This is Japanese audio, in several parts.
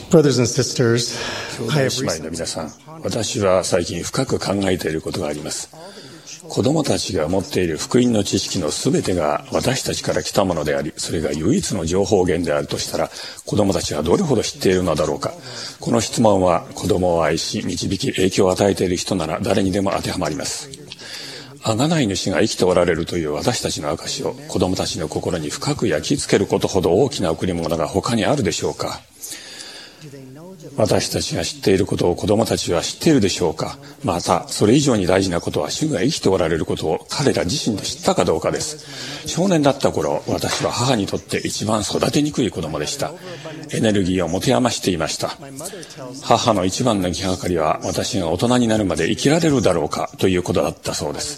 Brothers and sisters, 兄弟姉妹の皆さん、私は最近深く考えていることがあります。子供たちが持っている福音の知識のすべてが私たちから来たものであり、それが唯一の情報源であるとしたら、子供たちはどれほど知っているのだろうか。この質問は子供を愛し導き影響を与えている人なら誰にでも当てはまります。贖い主が生きておられるという私たちの証を子供たちの心に深く焼き付けることほど大きな贈り物が他にあるでしょうか。私たちが知っていることを子供たちは知っているでしょうか。またそれ以上に大事なことは主が生きておられることを彼ら自身で知ったかどうかです。少年だった頃、私は母にとって一番育てにくい子供でした。エネルギーを持て余していました。母の一番の気がかりは、私が大人になるまで生きられるだろうかということだったそうです。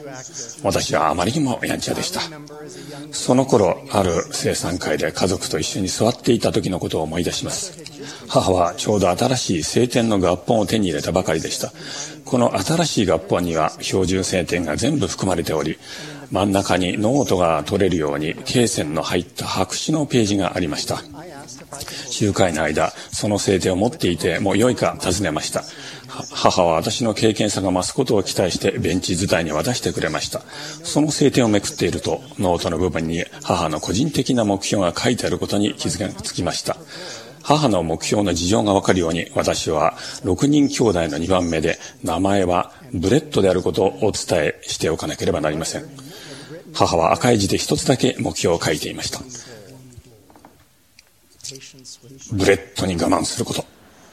私はあまりにもやんちゃでした。その頃、ある生産会で家族と一緒に座っていた時のことを思い出します。母はちょうど新しい聖典の合本を手に入れたばかりでした。この新しい合本には標準聖典が全部含まれており、真ん中にノートが取れるように罫線の入った白紙のページがありました。集会の間、その聖典を持っていてもよいか尋ねました。母は私の経験さが増すことを期待してベンチ伝いに渡してくれました。その聖典をめくっていると、ノートの部分に母の個人的な目標が書いてあることに気づきがつきました。母の目標の事情がわかるように、私は6人兄弟の2番目で、名前はブレッドであることをお伝えしておかなければなりません。母は赤い字で一つだけ目標を書いていました。ブレッドに我慢すること。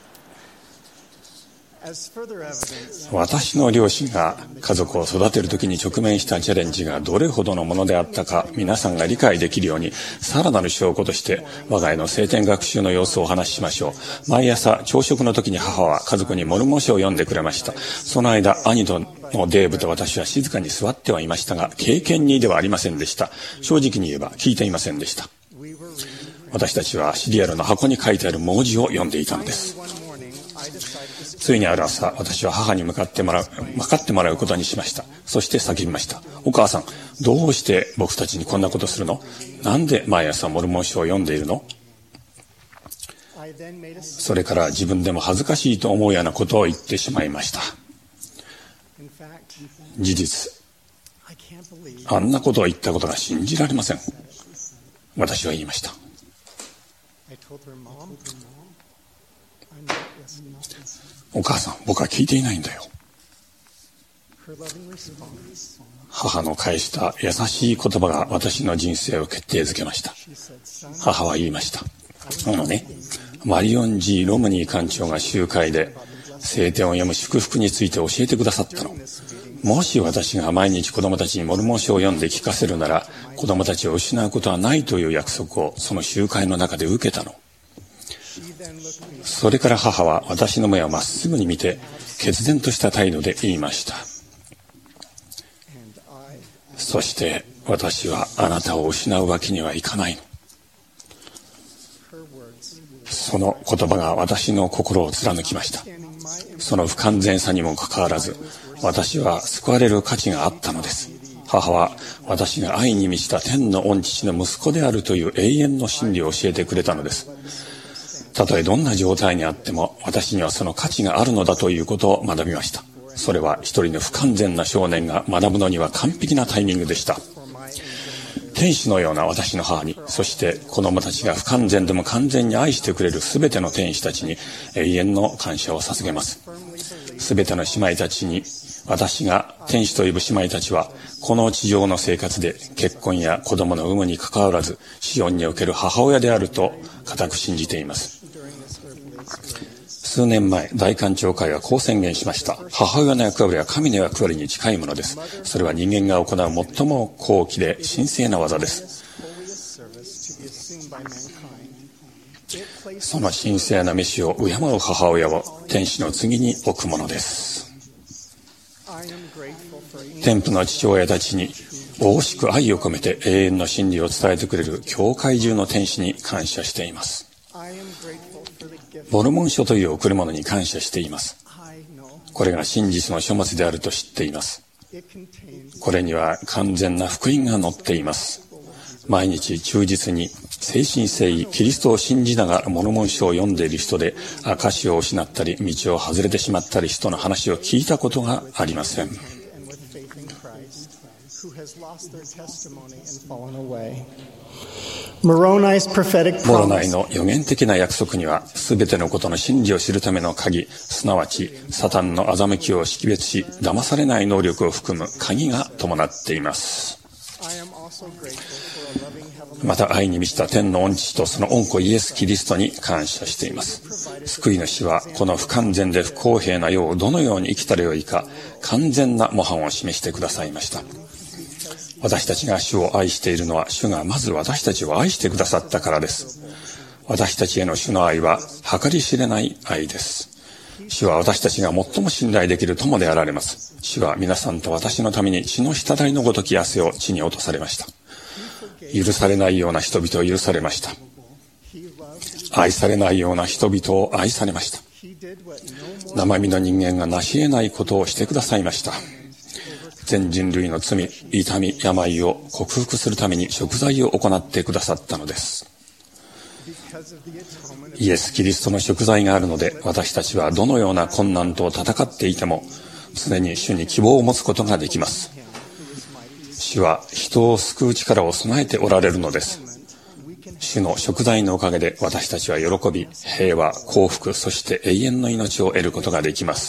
私の両親が家族を育てるときに直面したチャレンジがどれほどのものであったか、皆さんが理解できるように、さらなる証拠として我が家の聖典学習の様子をお話ししましょう。毎朝朝食の時に母は家族にモルモ書を読んでくれました。その間、兄のデーブと私は静かに座ってはいましたが、経験にではありませんでした。正直に言えば聞いていませんでした。私たちはシリアルの箱に書いてある文字を読んでいたのです。ついにある朝、私は母に分かってもらうことにしました。そして叫びました。お母さん、どうして僕たちにこんなことするの？なんで毎朝モルモン書を読んでいるの？それから自分でも恥ずかしいと思うようなことを言ってしまいました。事実、あんなことを言ったことが信じられません。私は言いました。お母さん、僕は聞いていないんだよ。母の返した優しい言葉が私の人生を決定づけました。母は言いました。マリオン・G・ロムニー館長が集会で聖典を読む祝福について教えてくださったの。もし私が毎日子供たちにモルモン書を読んで聞かせるなら、子供たちを失うことはないという約束をその集会の中で受けたの。それから母は私の目をまっすぐに見て、決然とした態度で言いました。そして私はあなたを失うわけにはいかないの。その言葉が私の心を貫きました。その不完全さにもかかわらず、私は救われる価値があったのです。母は私が愛に満ちた天の御父の息子であるという永遠の真理を教えてくれたのです。たとえどんな状態にあっても、私にはその価値があるのだということを学びました。それは一人の不完全な少年が学ぶのには完璧なタイミングでした。天使のような私の母に、そして子供たちが不完全でも完全に愛してくれるすべての天使たちに永遠の感謝を捧げます。すべての姉妹たちに、私が天使と呼ぶ姉妹たちは、この地上の生活で結婚や子供の有無にかかわらず、シオンにおける母親であると固く信じています。数年前、大官庁会はこう宣言しました。母親の役割は神の役割に近いものです。それは人間が行う最も高貴で神聖な技です。その神聖な召しを敬う母親を天使の次に置くものです。天父の父親たちに大しく愛を込めて永遠の真理を伝えてくれる教会中の天使に感謝しています。モルモン書という贈り物に感謝しています。これが真実の書物であると知っています。これには完全な福音が載っています。毎日忠実に誠心誠意キリストを信じながら物申しを読んでいる人で、証を失ったり道を外れてしまったり人の話を聞いたことがありません。モロナイの予言的な約束には、すべてのことの真理を知るための鍵、すなわちサタンの欺きを識別し騙されない能力を含む鍵が伴っています。また愛に満ちた天の御父とその御子イエス・キリストに感謝しています。救い主はこの不完全で不公平な世をどのように生きたらよいか、完全な模範を示してくださいました。私たちが主を愛しているのは、主がまず私たちを愛してくださったからです。私たちへの主の愛は計り知れない愛です。主は私たちが最も信頼できる友であられます。主は皆さんと私のために血の滴りのごとき汗を地に落とされました。許されないような人々を許されました。愛されないような人々を愛されました。生身の人間が成し得ないことをしてくださいました。全人類の罪、痛み、病を克服するために贖罪を行ってくださったのです。イエス・キリストの贖罪があるので、私たちはどのような困難と戦っていても常に主に希望を持つことができます。主は人を救う力を備えておられるのです。主の贖罪のおかげで私たちは喜び、平和、幸福、そして永遠の命を得ることができます。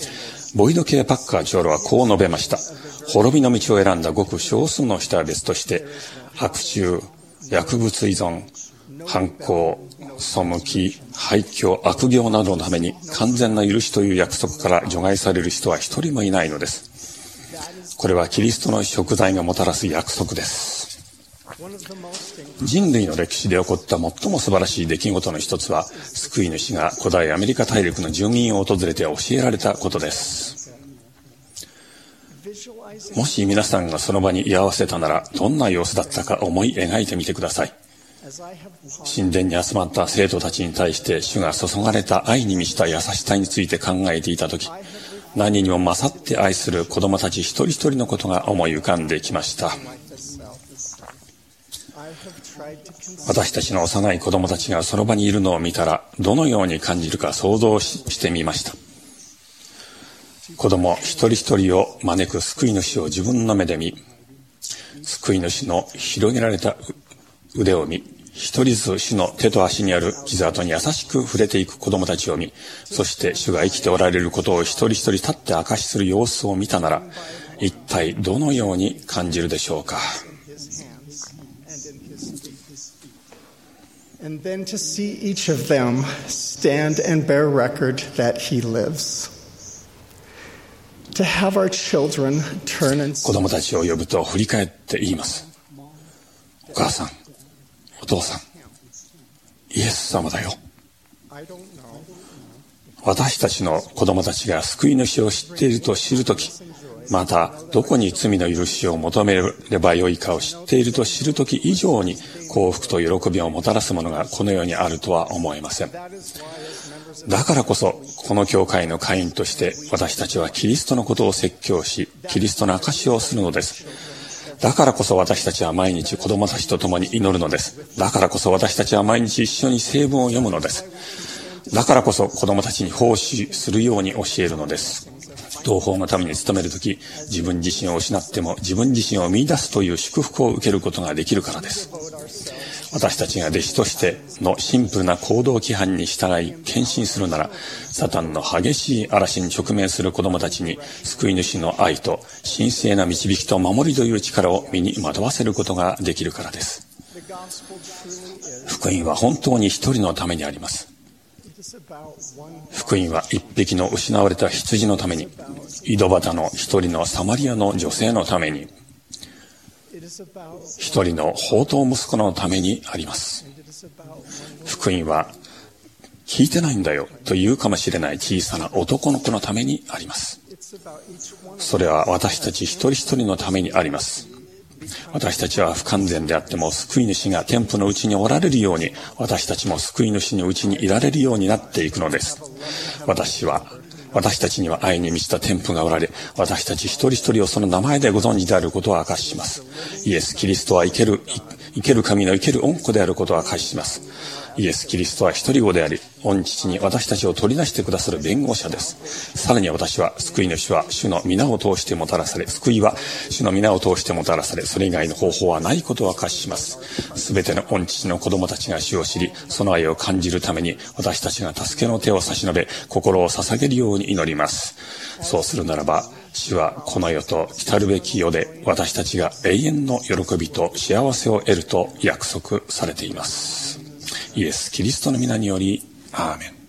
ボイド・K・パッカー長老はこう述べました。滅びの道を選んだごく少数の人は別として、悪臭、薬物依存、反抗、背き、廃墟、悪行などのために完全な許しという約束から除外される人は一人もいないのです。これはキリストの贖罪がもたらす約束です。人類の歴史で起こった最も素晴らしい出来事の一つは、救い主が古代アメリカ大陸の住民を訪れて教えられたことです。もし皆さんがその場に居合わせたなら、どんな様子だったか思い描いてみてください。神殿に集まった生徒たちに対して主が注がれた愛に満ちた優しさについて考えていたとき、何にも勝って愛する子供たち一人一人のことが思い浮かんできました。私たちの幼い子供たちがその場にいるのを見たら、どのように感じるか想像してみました。子供一人一人を招く救い主を自分の目で見、救い主の広げられた腕を見、一人ずつ主の手と足にある傷跡に優しく触れていく子供たちを見、そして主が生きておられることを一人一人立って証しする様子を見たなら、一体どのように感じるでしょうか。 And then to see each of them stand and bear record that he lives. To have our children turn and 子供たちを呼ぶと振り返って言います。お母さん、お父さん、イエス様だよ。私たちの子供たちが救い主を知っていると知るとき、またどこに罪の許しを求めればよいかを知っていると知るとき以上に幸福と喜びをもたらすものがこの世にあるとは思えません。だからこそこの教会の会員として私たちはキリストのことを説教し、キリストの証しをするのです。だからこそ私たちは毎日子供たちと共に祈るのです。だからこそ私たちは毎日一緒に聖文を読むのです。だからこそ子供たちに奉仕するように教えるのです。同胞のために努めるとき、自分自身を失っても自分自身を見出すという祝福を受けることができるからです。私たちが弟子としてのシンプルな行動規範に従い献身するなら、サタンの激しい嵐に直面する子供たちに救い主の愛と神聖な導きと守りという力を身にまとわせることができるからです。福音は本当に一人のためにあります。福音は一匹の失われた羊のために、井戸端の一人のサマリアの女性のために、一人の放蕩息子のためにあります。福音は聞いてないんだよと言うかもしれない小さな男の子のためにあります。それは私たち一人一人のためにあります。私たちは不完全であっても救い主が天父のうちにおられるように、私たちも救い主のうちにいられるようになっていくのです。私たちには愛に満ちた天父がおられ、私たち一人一人をその名前でご存知であることを明かしします。イエス・キリストは生生ける神の生ける御子であることを明かします。イエス・キリストは一人子であり、御父に私たちを取り出してくださる弁護者です。さらに私は、救い主は主の皆を通してもたらされ、救いは主の皆を通してもたらされ、それ以外の方法はないことを明かします。すべての御父の子供たちが主を知り、その愛を感じるために、私たちが助けの手を差し伸べ、心を捧げるように祈ります。そうするならば、主はこの世と来るべき世で、私たちが永遠の喜びと幸せを得ると約束されています。イエス・キリストの皆により、アーメン。